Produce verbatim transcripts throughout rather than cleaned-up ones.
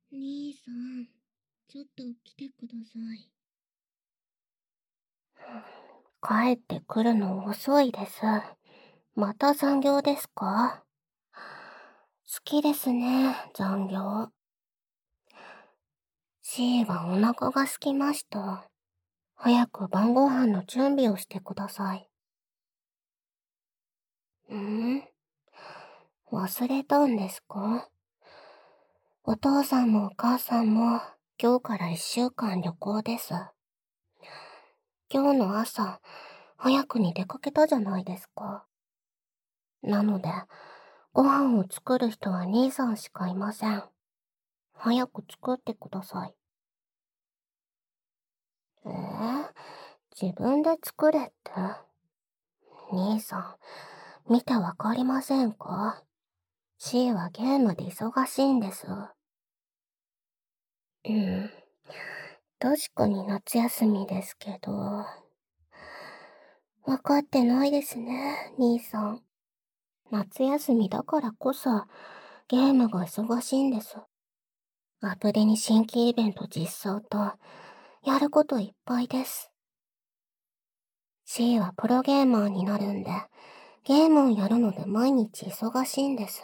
兄さん、ちょっと来てください。 帰ってくるの遅いです。また残業ですか？好きですね、残業。C はお腹が空きました。早く晩ご飯の準備をしてください。ん忘れたんですか？お父さんもお母さんも今日から一週間旅行です。今日の朝、早くに出かけたじゃないですか。なので、ご飯を作る人は兄さんしかいません。早く作ってください。えー、自分で作れって。兄さん、見てわかりませんか？ C はゲームで忙しいんです。うん。確かに夏休みですけど。わかってないですね、兄さん。夏休みだからこそ、ゲームが忙しいんです。アプリに新規イベント実装と、やることいっぱいです。C はプロゲーマーになるんで、ゲームをやるので毎日忙しいんです。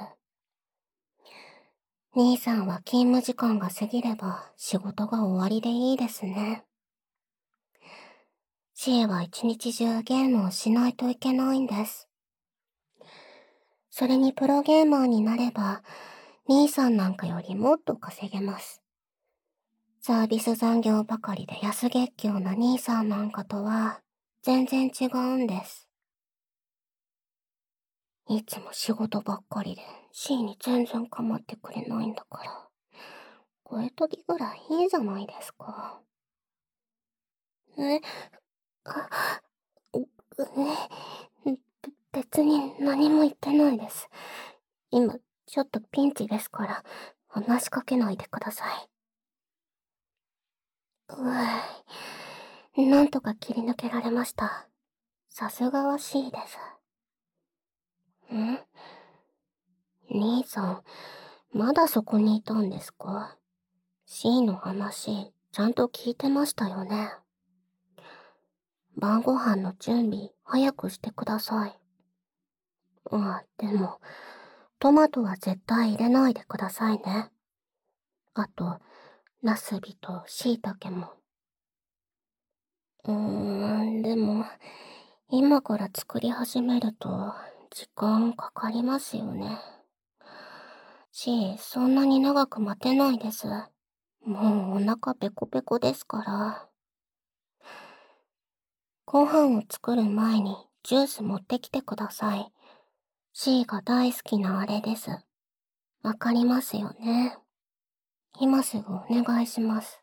兄さんは勤務時間が過ぎれば仕事が終わりでいいですね。C は一日中ゲームをしないといけないんです。それにプロゲーマーになれば、兄さんなんかよりもっと稼げます。サービス残業ばかりで安月給な兄さんなんかとは全然違うんです。いつも仕事ばっかりで C に全然構ってくれないんだから、こういう時ぐらいいいじゃないですか。え、あ、う、ね、別に何も言ってないです。今、ちょっとピンチですから、話しかけないでください。うぅ、なんとか切り抜けられました。さすがは C です。ん？兄さん、まだそこにいたんですか？ C の話、ちゃんと聞いてましたよね。晩ご飯の準備、早くしてください。あ、でも、トマトは絶対入れないでくださいね。あと、ナスビと椎茸も。うーん、でも、今から作り始めると、時間かかりますよね。し、そんなに長く待てないです。もうお腹ペコペコですから。ご飯を作る前にジュース持ってきてください。C が大好きなあれです。わかりますよね。今すぐお願いします。